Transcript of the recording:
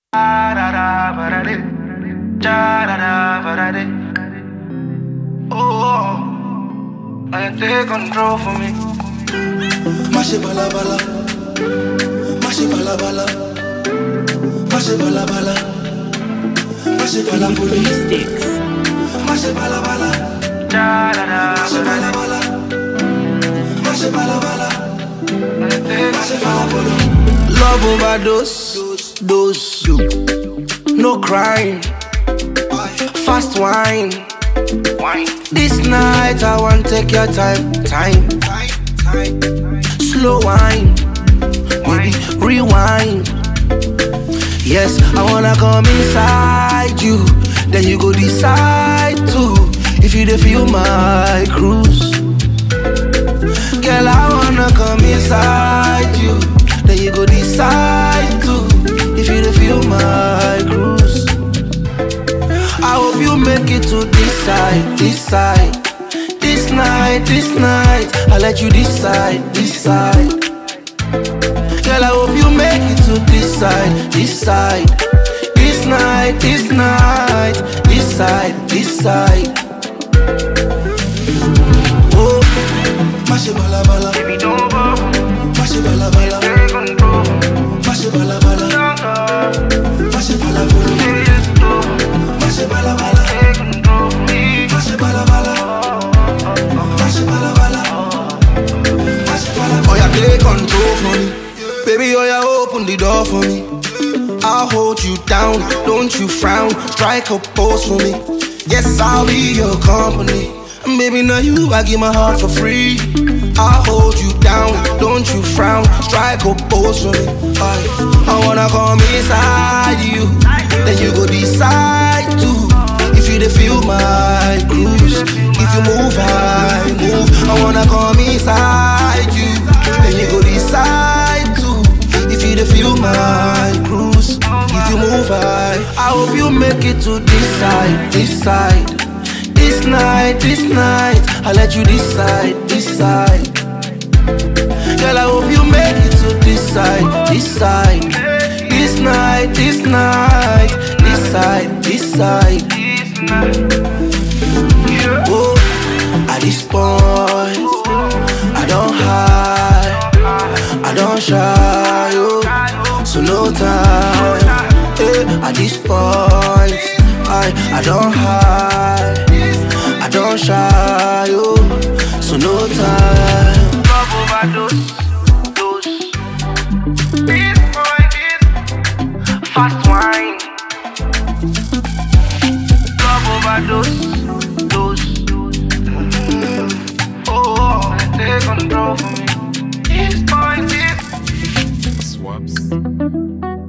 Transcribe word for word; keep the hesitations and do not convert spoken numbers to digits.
Oh, I take control for me. Mashi bala bala, mashi bala bala, mashi bala bala, mashi bala bala, Sticks. mashi bala bala, mashi bala bala, mashi bala bala, mashi bala bala. Love overdose, dose, no crying, fast wine. This night I want take your time, time, slow wine, baby, rewind. Yes, I wanna come inside you, then you go decide to if you dey feel my cruise. Girl, I wanna come inside you, then you go decide to if you dey feel my cruise. I hope you make it to this side, this side, this night, this night. I'll let you decide, decide. Girl, I hope you make it to this side, this side, this night, this night, this side, this side. Oh, Mashi bala bala, Baby, don't go. mashi bala bala, Take control. mashi bala bala, Don't go. mashi bala bala, Baby, let's go. mashi bala bala, Take control for me. mashi bala bala, mashi bala bala, mashi bala oh yeah, take control for me. Baby, oh yeah, open the door for me. I'll hold you down, don't you frown. Strike a pose for me. Yes, I'll be your company. And baby, now you, I give my heart for free. I'll hold you down, don't you frown. Strike a pose for me. I, I wanna come inside you, then you go decide to if you dey feel my cruise. If you move, I move. I wanna come inside you, then you go decide to if you dey feel my cruise. If you move, I I hope you make it to this side, this side, this night, this night. I'll let you decide, decide. Girl, I hope you make it to this side, this side, this night, this night, this side, this side. Oh, at this point, I don't hide, I don't shy, oh, so no time. Eh, at this point, I I don't hide, I don't shy, oh, so no time. Love overdose, dose. This boy is fast wine. Love overdose, dose. Oh, take control for me. This boy is Swaps.